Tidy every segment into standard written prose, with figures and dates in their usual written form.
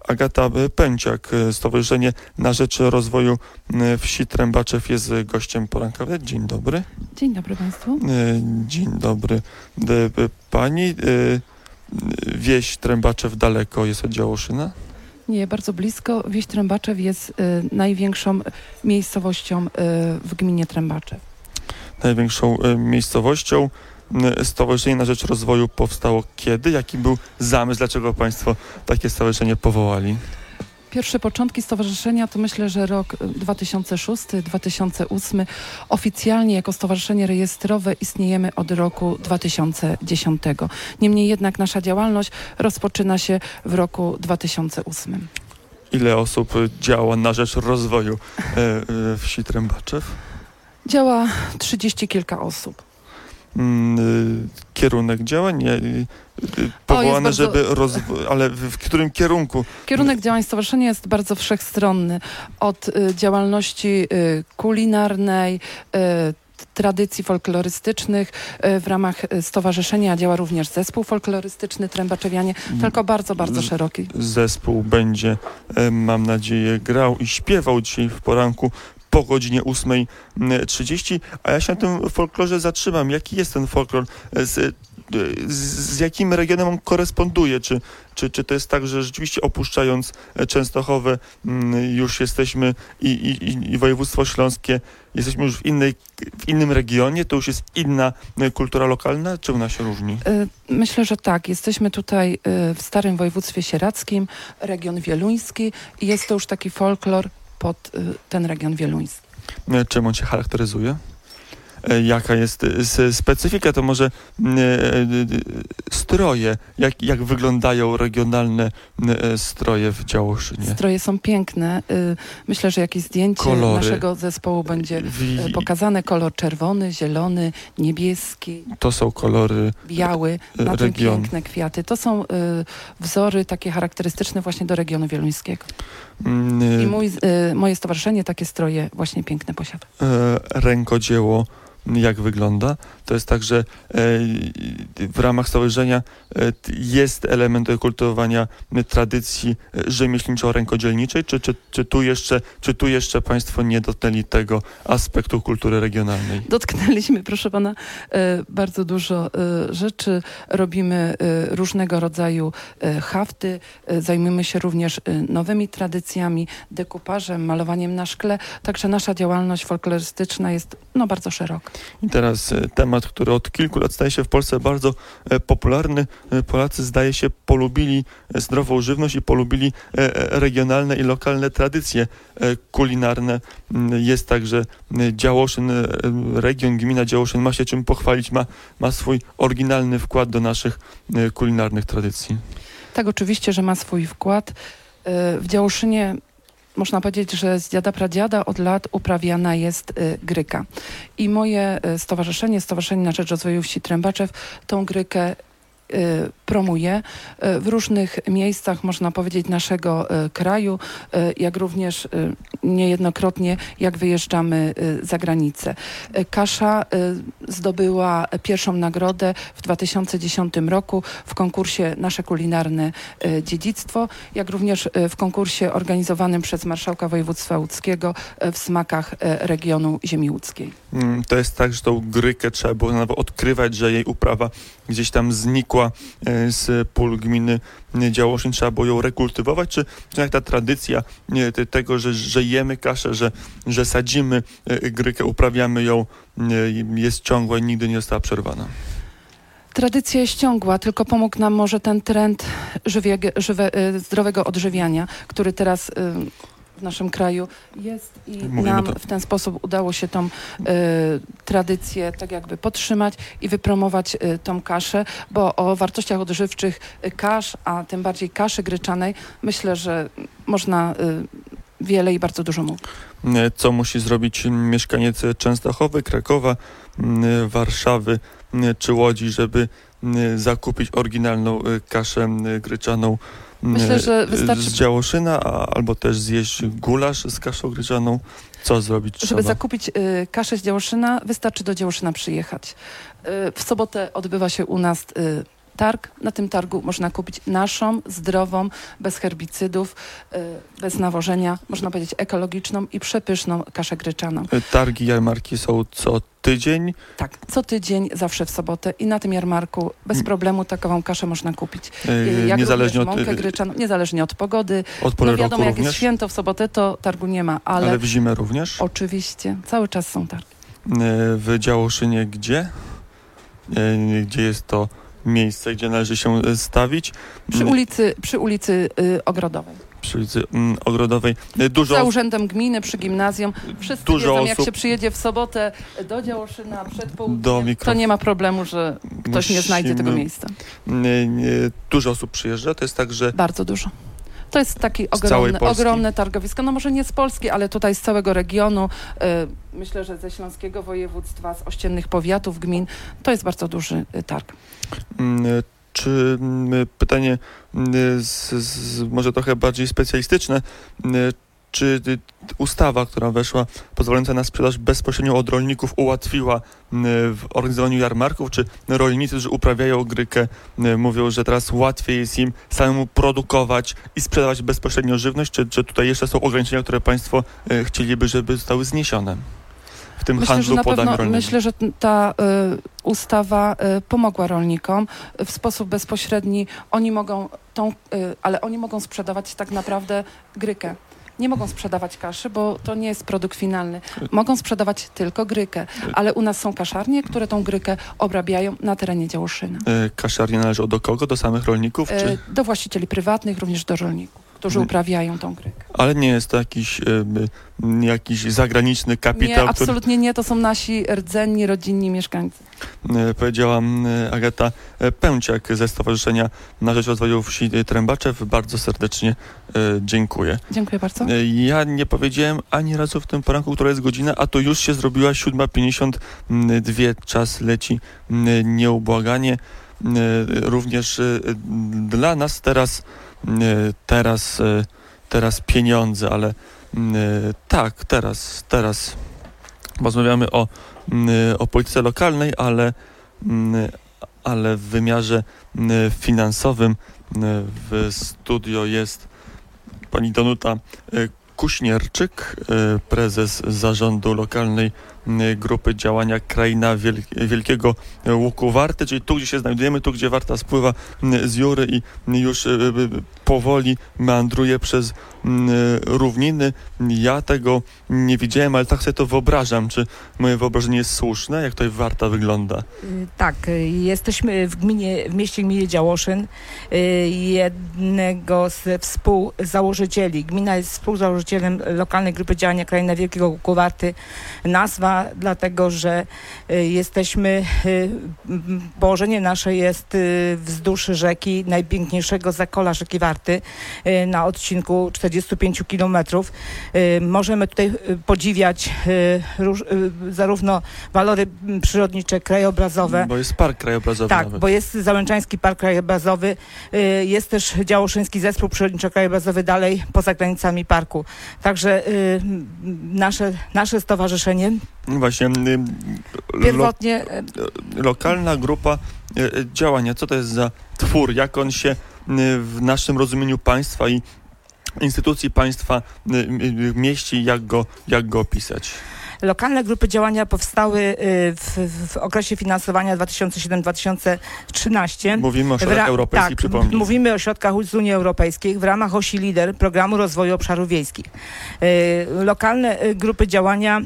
Agata Pęciak, Stowarzyszenie na Rzecz Rozwoju Wsi Trębaczew jest gościem poranka wnet. Dzień dobry. Dzień dobry Państwu. Dzień dobry. Pani, wieś Trębaczew daleko jest od Działoszyna? Nie, bardzo blisko. Wieś Trębaczew jest największą miejscowością w gminie Trębaczew. Największą miejscowością. Stowarzyszenie na Rzecz Rozwoju powstało kiedy? Jaki był zamysł? Dlaczego Państwo takie stowarzyszenie powołali? Pierwsze początki stowarzyszenia to myślę, że rok 2006-2008. Oficjalnie jako stowarzyszenie rejestrowe istniejemy od roku 2010. Niemniej jednak nasza działalność rozpoczyna się w roku 2008. Ile osób działa na rzecz rozwoju wsi Trębaczew? Działa 30 kilka osób. Kierunek działań powołane, żeby ale w którym kierunku? Kierunek działań stowarzyszenia jest bardzo wszechstronny. Od działalności kulinarnej, tradycji folklorystycznych. W ramach stowarzyszenia działa również zespół folklorystyczny Trębaczewianie, tylko bardzo, bardzo szeroki. Zespół będzie, mam nadzieję, grał i śpiewał dzisiaj w poranku po godzinie 8:30, a ja się na tym folklorze zatrzymam. Jaki jest ten folklor? Z jakim regionem on koresponduje? Czy to jest tak, że rzeczywiście opuszczając Częstochowę już jesteśmy i województwo śląskie, jesteśmy już w innym regionie? To już jest inna kultura lokalna? Czy ona się różni? Myślę, że tak. Jesteśmy tutaj w starym województwie sieradzkim, region wieluński i jest to już taki folklor pod ten region wieluński. Czym on się charakteryzuje? Jaka jest specyfika? To może stroje, jak wyglądają regionalne stroje w Działoszynie? Stroje są piękne. Myślę, że jakieś zdjęcie naszego zespołu będzie pokazane. Kolor czerwony, zielony, niebieski. To są kolory biały, na tym piękne kwiaty. To są wzory takie charakterystyczne właśnie do regionu wieluńskiego. I moje stowarzyszenie takie stroje właśnie piękne posiada. Rękodzieło jak wygląda? To jest tak, że w ramach stowarzyszenia jest element kultywowania tradycji rzemieślniczo-rękodzielniczej, czy tu jeszcze Państwo nie dotknęli tego aspektu kultury regionalnej? Dotknęliśmy, proszę Pana, bardzo dużo rzeczy. Robimy różnego rodzaju hafty. Zajmujemy się również nowymi tradycjami, dekupażem, malowaniem na szkle. Także nasza działalność folklorystyczna jest bardzo szeroka. I teraz temat, który od kilku lat staje się w Polsce bardzo popularny. Polacy, zdaje się, polubili zdrową żywność i polubili regionalne i lokalne tradycje kulinarne. Jest tak, że Działoszyn, region, gmina Działoszyn ma się czym pochwalić, ma swój oryginalny wkład do naszych kulinarnych tradycji. Tak, oczywiście, że ma swój wkład. W Działoszynie można powiedzieć, że z dziada pradziada od lat uprawiana jest gryka. I moje Stowarzyszenie na Rzecz Rozwoju Wsi Trębaczew tą grykę promuje w różnych miejscach, można powiedzieć, naszego kraju, jak również niejednokrotnie, jak wyjeżdżamy za granicę. Kasza zdobyła pierwszą nagrodę w 2010 roku w konkursie Nasze Kulinarne Dziedzictwo, jak również w konkursie organizowanym przez marszałka województwa łódzkiego w smakach regionu ziemi łódzkiej. To jest tak, że tą grykę trzeba było nawet odkrywać, że jej uprawa gdzieś tam znikła z pól gminy Działoszyn, trzeba było ją rekultywować, czy jak ta tradycja tego, że jemy kaszę, że sadzimy grykę, uprawiamy ją, jest ciągła i nigdy nie została przerwana? Tradycja jest ciągła, tylko pomógł nam może ten trend zdrowego odżywiania, który teraz w naszym kraju jest i nam w ten sposób udało się tą tradycję tak jakby podtrzymać i wypromować tą kaszę, bo o wartościach odżywczych kasz, a tym bardziej kaszy gryczanej, myślę, że można wiele i bardzo dużo mówić. Co musi zrobić mieszkaniec Częstochowy, Krakowa, Warszawy czy Łodzi, żeby zakupić oryginalną kaszę gryczaną Myślę, że wystarczy z Działoszyna, albo też zjeść gulasz z kaszą gryczaną? Co zrobić trzeba? Żeby zakupić kaszę z Działoszyna, wystarczy do Działoszyna przyjechać. W sobotę odbywa się u nas targ. Na tym targu można kupić naszą, zdrową, bez herbicydów, bez nawożenia, można powiedzieć ekologiczną i przepyszną kaszę gryczaną. Targi, jarmarki są co tydzień? Tak, co tydzień, zawsze w sobotę i na tym jarmarku bez problemu takową kaszę można kupić. Jak Niezależnie również mąkę gryczaną, niezależnie od pogody. Od pory No wiadomo, roku jak również? jest święto w sobotę, to targu nie ma, ale w zimę również? oczywiście, cały czas są targi. W Działoszynie gdzie? Gdzie jest to miejsce, gdzie należy się stawić? Przy ulicy Ogrodowej. Przy ulicy Ogrodowej. Za urzędem gminy, przy gimnazjum. Wszyscy Dużo wiedzą, jak osób- się przyjedzie w sobotę do Działoszyna przed południem, to nie ma problemu, że ktoś nie znajdzie tego miejsca. Dużo osób przyjeżdża, to jest tak, że Bardzo dużo. To jest taki całej Polski? ogromne targowisko. No może nie z Polski, ale tutaj z całego regionu. Myślę, że ze śląskiego województwa, z ościennych powiatów, gmin. To jest bardzo duży targ. Czy pytanie może trochę bardziej specjalistyczne, czy ustawa, która weszła, pozwalająca na sprzedaż bezpośrednio od rolników, ułatwiła w organizowaniu jarmarków? Czy rolnicy, którzy uprawiają grykę, mówią, że teraz łatwiej jest im samemu produkować i sprzedawać bezpośrednio żywność? Czy tutaj jeszcze są ograniczenia, które państwo chcieliby, żeby zostały zniesione w tym handlu podami rolnymi? Myślę, że ta ustawa pomogła rolnikom w sposób bezpośredni. Oni mogą ale oni mogą sprzedawać tak naprawdę grykę. Nie mogą sprzedawać kaszy, bo to nie jest produkt finalny. Mogą sprzedawać tylko grykę, ale u nas są kaszarnie, które tą grykę obrabiają na terenie Działoszyna. Kaszarnie należą do kogo? Do samych rolników? Czy? Do właścicieli prywatnych, również do rolników, którzy uprawiają tą grykę. Ale nie jest to jakiś zagraniczny kapitał, Nie, absolutnie nie. To są nasi rdzenni, rodzinni mieszkańcy. Powiedziała Agata Pęciak ze Stowarzyszenia na Rzecz Rozwoju Wsi Trębaczew. Bardzo serdecznie dziękuję. Dziękuję bardzo. Ja nie powiedziałem ani razu w tym poranku, która jest godzina, a to już się zrobiła 7:52. Czas leci nieubłaganie. Również dla nas teraz pieniądze, ale tak, teraz rozmawiamy o polityce lokalnej, ale w wymiarze finansowym. W studio jest pani Danuta Kuśnierczyk, prezes zarządu lokalnej grupy działania Kraina Wielkiego Łuku Warty, czyli tu, gdzie się znajdujemy, tu, gdzie Warta spływa z Jury i już powoli meandruje przez równiny. Ja tego nie widziałem, ale tak sobie to wyobrażam. Czy moje wyobrażenie jest słuszne? Jak tutaj Warta wygląda? Tak, jesteśmy w mieście gminy Działoszyn, jednego z współzałożycieli. Gmina jest współzałożycielem lokalnej grupy działania Kraina Wielkiego Łuku Warty. Nazwa dlatego, że jesteśmy, położenie nasze jest wzdłuż rzeki, najpiękniejszego zakola rzeki Warty, na odcinku 45 kilometrów. Możemy tutaj podziwiać zarówno walory przyrodnicze, krajobrazowe. Bo jest park krajobrazowy. Tak, nawet. bo jest Załęczański Park Krajobrazowy, jest też Działoszyński Zespół Przyrodniczo-Krajobrazowy dalej poza granicami parku. Także nasze stowarzyszenie Właśnie pierwotnie... lokalna grupa działania. Co to jest za twór? Jak on się w naszym rozumieniu państwa i instytucji państwa mieści? Jak go opisać? Lokalne grupy działania powstały w okresie finansowania 2007-2013. Mówimy o środkach europejskich, tak, przypomnij. Mówimy o środkach z Unii Europejskiej w ramach osi LIDER, Programu Rozwoju Obszarów Wiejskich. Lokalne grupy działania,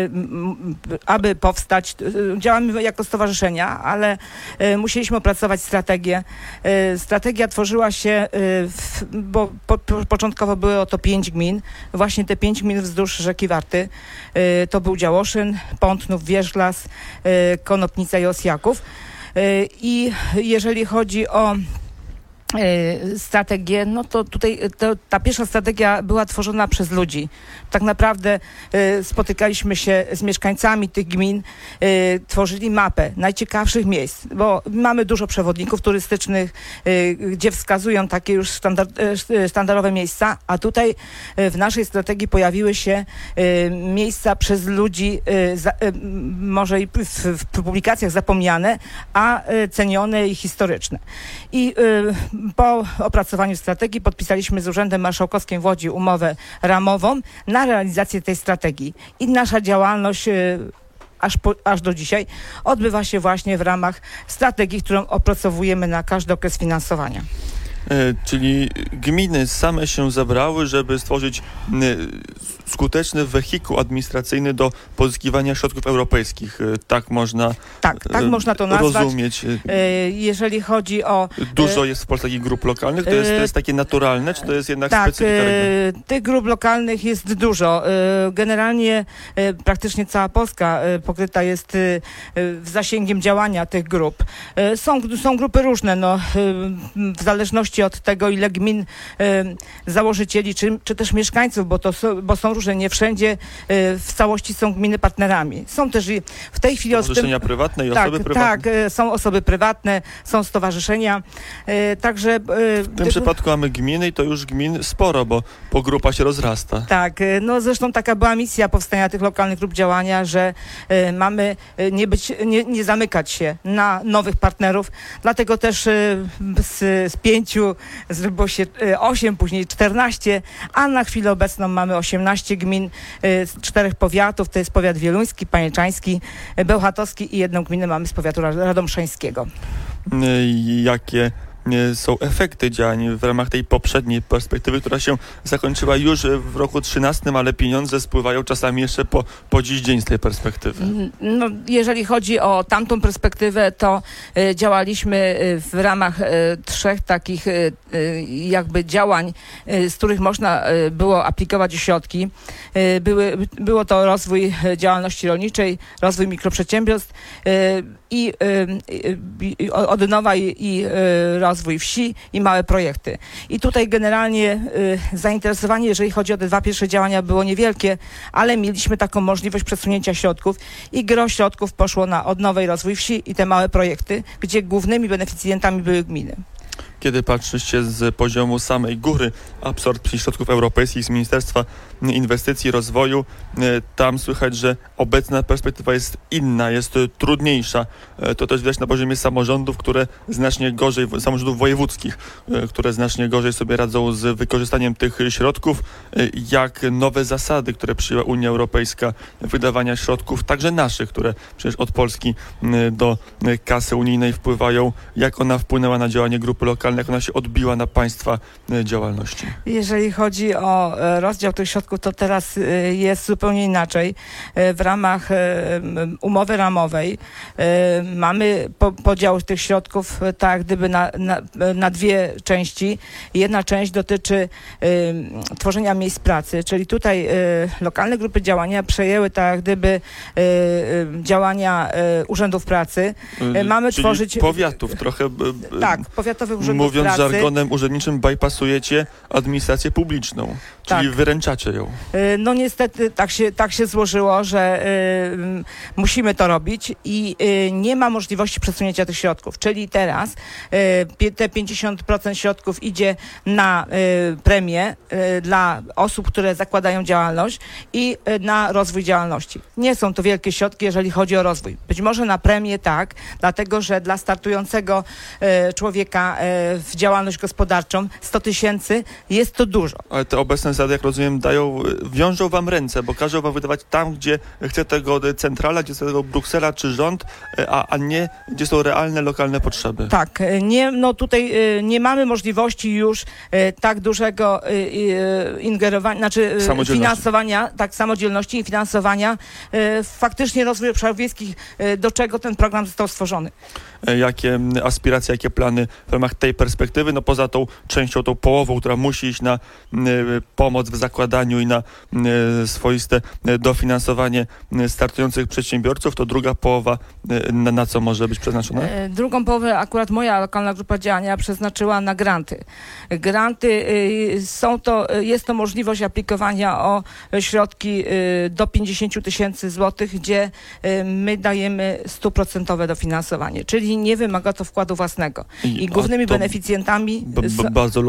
aby powstać, działamy jako stowarzyszenia, ale musieliśmy opracować strategię. Strategia tworzyła się, bo początkowo było to 5 gmin, właśnie te 5 gmin wzdłuż rzeki Warty. To był Działoszyn, Pątnów, Wierzglas, Konopnica i Osjaków. I jeżeli chodzi o strategię, no to tutaj ta pierwsza strategia była tworzona przez ludzi. Tak naprawdę spotykaliśmy się z mieszkańcami tych gmin, tworzyli mapę najciekawszych miejsc, bo mamy dużo przewodników turystycznych, gdzie wskazują takie już standardowe miejsca, a tutaj w naszej strategii pojawiły się miejsca przez ludzi, może i w publikacjach zapomniane, a cenione i historyczne. I po opracowaniu strategii podpisaliśmy z Urzędem Marszałkowskim w Łodzi umowę ramową na realizację tej strategii. I nasza działalność aż do dzisiaj odbywa się właśnie w ramach strategii, którą opracowujemy na każdy okres finansowania. Czyli gminy same się zebrały, żeby stworzyć skuteczny wehikuł administracyjny do pozyskiwania środków europejskich. Tak można można to nazwać. Rozumieć. Jeżeli chodzi o... Dużo jest w Polsce takich grup lokalnych. To jest takie naturalne, czy to jest jednak specyfika regionu? Tych grup lokalnych jest dużo. Generalnie praktycznie cała Polska pokryta jest zasięgiem działania tych grup. Są grupy różne, w zależności od tego, ile gmin założycieli, czy też mieszkańców, bo są różne, nie wszędzie w całości są gminy partnerami. Są też i w tej chwili... Stowarzyszenia prywatne i osoby prywatne? Tak, są osoby prywatne, są stowarzyszenia, także... W tym przypadku mamy gminy i to już gmin sporo, bo grupa się rozrasta. Tak, zresztą taka była misja powstania tych lokalnych grup działania, że mamy nie zamykać się na nowych partnerów, dlatego też z 5 zrobiło się 8, później 14, a na chwilę obecną mamy 18 gmin z 4 powiatów, to jest powiat wieluński, pajęczański, bełchatowski i jedną gminę mamy z powiatu radomszańskiego. Jakie są efekty działań w ramach tej poprzedniej perspektywy, która się zakończyła już w roku 2013, ale pieniądze spływają czasami jeszcze po dziś dzień z tej perspektywy? Jeżeli chodzi o tamtą perspektywę, to działaliśmy w ramach 3 takich jakby działań, z których można było aplikować środki. Było to rozwój działalności rolniczej, rozwój mikroprzedsiębiorstw i odnowa i rozwój wsi i małe projekty. I tutaj generalnie zainteresowanie, jeżeli chodzi o te 2 pierwsze działania, było niewielkie, ale mieliśmy taką możliwość przesunięcia środków i gro środków poszło na odnowę i rozwój wsi i te małe projekty, gdzie głównymi beneficjentami były gminy. Kiedy patrzycie z poziomu samej góry absorpcji środków europejskich z Ministerstwa Inwestycji i Rozwoju, tam słychać, że obecna perspektywa jest inna, jest trudniejsza. To też widać na poziomie samorządów, samorządów wojewódzkich, które znacznie gorzej sobie radzą z wykorzystaniem tych środków, jak nowe zasady, które przyjęła Unia Europejska wydawania środków, także naszych, które przecież od Polski do kasy unijnej wpływają, jak ona wpłynęła na działanie grupy lokalnej, jak ona się odbiła na państwa działalności? Jeżeli chodzi o rozdział tych środków, to teraz jest zupełnie inaczej. W ramach umowy ramowej mamy podział tych środków tak gdyby na 2 części. Jedna część dotyczy tworzenia miejsc pracy, czyli tutaj lokalne grupy działania przejęły tak gdyby działania urzędów pracy. Mamy czyli tworzyć... powiatów trochę... Tak, powiatowych urzędów mówiąc pracy. żargonem urzędniczym, bypassujecie administrację publiczną, czyli wyręczacie ją. No niestety tak się złożyło, że musimy to robić i nie ma możliwości przesunięcia tych środków. Czyli teraz te 50% środków idzie na premię dla osób, które zakładają działalność i na rozwój działalności. Nie są to wielkie środki, jeżeli chodzi o rozwój. Być może na premię tak, dlatego że dla startującego człowieka w działalność gospodarczą 100 000 jest to dużo. Ale te obecne zasady, jak rozumiem, wiążą wam ręce, bo każą wam wydawać tam, gdzie chce tego centrala, gdzie chce tego Bruksela czy rząd, a nie gdzie są realne, lokalne potrzeby. Tak, tutaj nie mamy możliwości już tak dużego ingerowania, znaczy finansowania, samodzielności i finansowania faktycznie rozwoju obszarów wiejskich, do czego ten program został stworzony. Jakie aspiracje, jakie plany w ramach tej perspektywy, poza tą częścią, tą połową, która musi iść na pomoc pomoc w zakładaniu i na swoiste dofinansowanie startujących przedsiębiorców, to druga połowa na co może być przeznaczona? Drugą połowę akurat moja lokalna grupa działania przeznaczyła na granty. Granty jest to możliwość aplikowania o środki do 50 000 złotych, gdzie my dajemy 100% dofinansowanie, czyli nie wymaga to wkładu własnego. I głównymi beneficjentami... Bardzo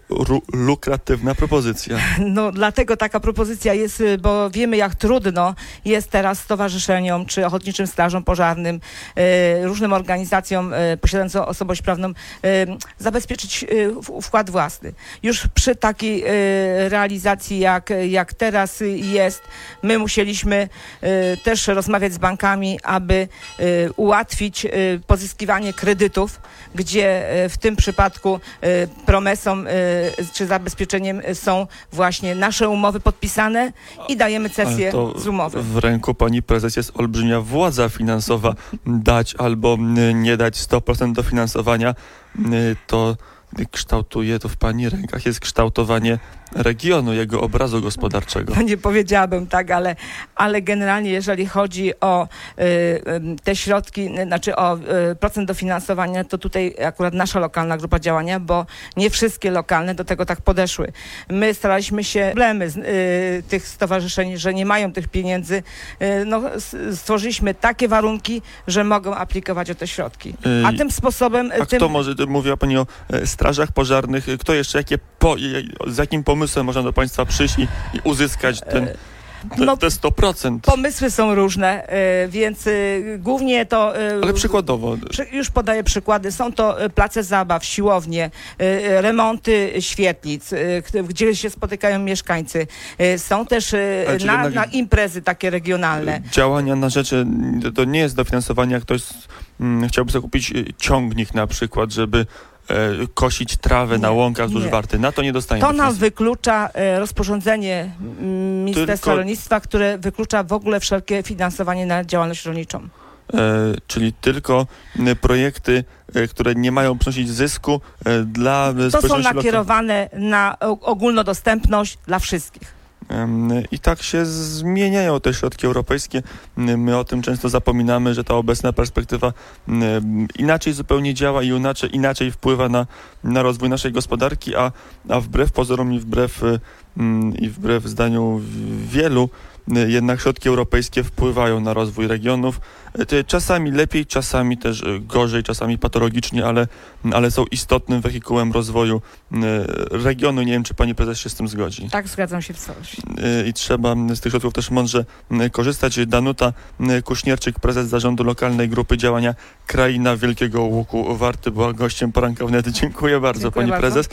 lukratywna propozycja. No dlatego taka propozycja jest, bo wiemy, jak trudno jest teraz stowarzyszeniom, czy ochotniczym strażom pożarnym, różnym organizacjom posiadającym osobowość prawną zabezpieczyć wkład własny. Już przy takiej realizacji, jak teraz jest, my musieliśmy też rozmawiać z bankami, aby ułatwić pozyskiwanie kredytów, gdzie w tym przypadku promesą czy zabezpieczeniem są właśnie nasze umowy podpisane i dajemy cesję z umowy. W ręku pani prezes jest olbrzymia władza finansowa. Dać albo nie dać 100% dofinansowania, to kształtuje, to w pani rękach jest kształtowanie regionu, jego obrazu gospodarczego. No nie powiedziałabym tak, ale generalnie jeżeli chodzi o te środki, znaczy o procent dofinansowania, to tutaj akurat nasza lokalna grupa działania, bo nie wszystkie lokalne do tego tak podeszły. My staraliśmy się problemy tych stowarzyszeń, że nie mają tych pieniędzy, stworzyliśmy takie warunki, że mogą aplikować o te środki. A tym sposobem... Kto może, mówiła pani o strażach pożarnych, kto jeszcze, z jakim pomysłem można do państwa przyjść i uzyskać te 100%? Pomysły są różne, więc głównie to... Ale przykładowo. Już podaję przykłady. Są to place zabaw, siłownie, remonty świetlic, gdzie się spotykają mieszkańcy. Są też na imprezy takie regionalne. Działania na rzecz, to nie jest dofinansowanie, jak ktoś chciałby sobie kupić ciągnik na przykład, żeby kosić trawę na łąkach wzdłuż Warty. Na to nie dostanie. To nam wyklucza rozporządzenie Ministerstwa Rolnictwa, które wyklucza w ogóle wszelkie finansowanie na działalność rolniczą. Czyli tylko projekty, które nie mają przynosić zysku dla społeczności. To są nakierowane na ogólnodostępność dla wszystkich. I tak się zmieniają te środki europejskie. My o tym często zapominamy, że ta obecna perspektywa inaczej zupełnie działa i inaczej wpływa na rozwój naszej gospodarki, a wbrew pozorom i wbrew zdaniu wielu, jednak środki europejskie wpływają na rozwój regionów. Czasami lepiej, czasami też gorzej, czasami patologicznie, ale są istotnym wehikułem rozwoju regionu. Nie wiem, czy pani prezes się z tym zgodzi. Tak, zgadzam się w całości. I trzeba z tych środków też mądrze korzystać. Danuta Kuśnierczyk, prezes zarządu lokalnej grupy działania Kraina Wielkiego Łuku Warty, była gościem poranka wnet. Dziękuję bardzo, pani prezes.